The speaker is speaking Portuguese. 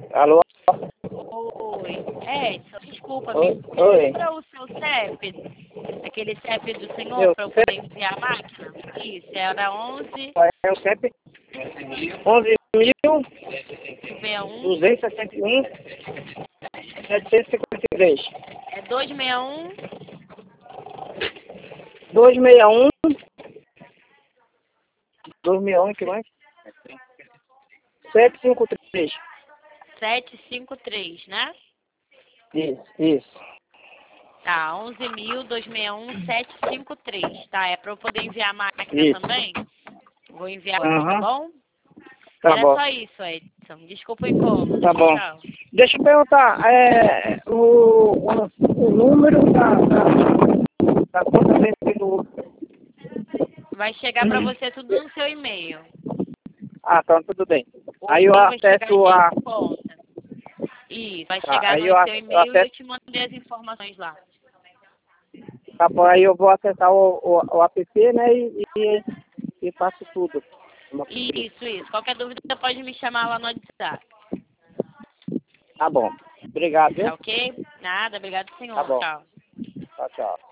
Alô? Oi. Edson, desculpa, Oi. me Oi. lembra o seu CEP, aquele CEP do senhor, Meu para eu poder CEP enviar a máquina? Isso, era 11 é o CEP 61, 11.261 753. é 261 261 261, que mais? 753. 753, né? Isso. Tá, 11.261.753, tá? É para eu poder enviar a máquina Isso. também? Vou enviar agora, tá Aham. bom? Tá Era bom. só isso, Edson. Desculpa o incômodo. Tá Tchau, bom. tchau. Deixa eu perguntar, o número da conta desse do... Vai chegar para você tudo no seu e-mail. Ah, então tudo bem. O Aí eu e-mail vai chegar acesso de a... conta. Isso, vai Tá, chegar aí no eu, seu eu e-mail e eu acesso... te mandei as informações lá. Tá bom, aí eu vou acessar o app, né, e faço tudo. Isso. Qualquer dúvida pode me chamar lá no WhatsApp. Tá bom. Obrigado, viu? Tá ok? Nada, obrigado, Tá senhor. bom. Tchau. Tchau, tchau.